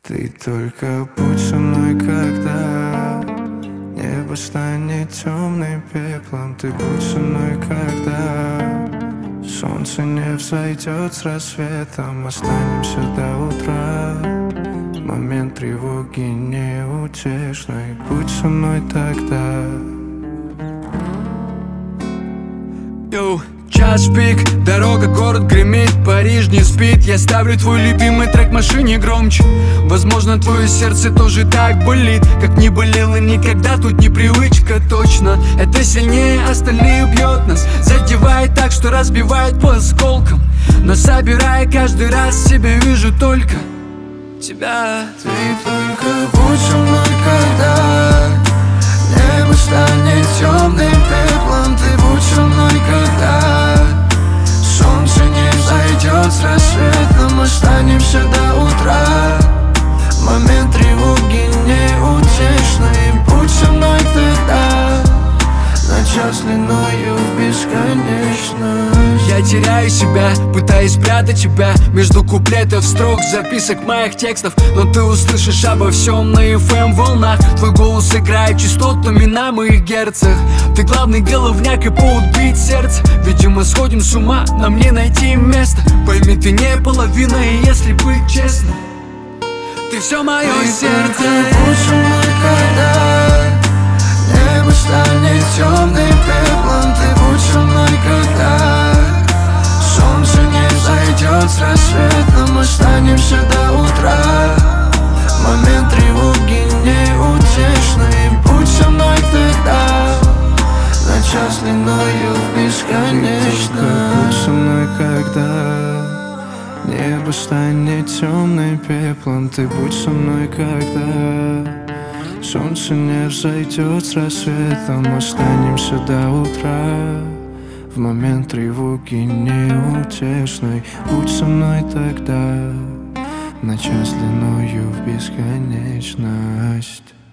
Ты только будь со мной, когда небо станет темным пеплом. Ты будь со мной, когда солнце не взойдет с рассветом. Останемся до утра, момент тревоги неутешной. Будь со мной тогда. Йоу, час пик, дорога, город гремит, Париж не спит. Я ставлю твой любимый трек в машине громче. Возможно, твое сердце тоже так болит, как не болело никогда. Тут непривычка, точно. Это сильнее остальных бьет нас, задевает так, что разбивает по осколкам. Но собирая каждый раз, себе вижу только тебя. Ты только будь со мной, когда небо станет темным пеплом. Ты будь со мной, когда солнце не взойдет с рассветом. Останемся до утра, момент тревоги неутешный. Будь со мной тогда, на час длиною в бесконечность. Я теряю себя, пытаюсь спрятать тебя между куплетов, строк, записок моих текстов. Но ты услышишь обо всем на FM волнах. Твой голос играет частотами на моих герцах. Ты главный головняк и повод бить сердце. Видимо, сходим с ума, нам не найти место. Пойми, ты не половина, и если быть честным, ты все мое сердце. Будь со мной, когда небо станет темным пеплом. Ты будь со мной, когда солнце не взойдет с рассветом. Останемся до утра, момент тревоги неутешный. Будь со мной тогда, на час длиною в бесконечность. Будь со мной, когда небо станет темным пеплом. Ты будь со мной, когда солнце не взойдет с рассветом. Останемся до утра, в момент тревоги неутешной. Будь со мной тогда, на час длиною в бесконечность.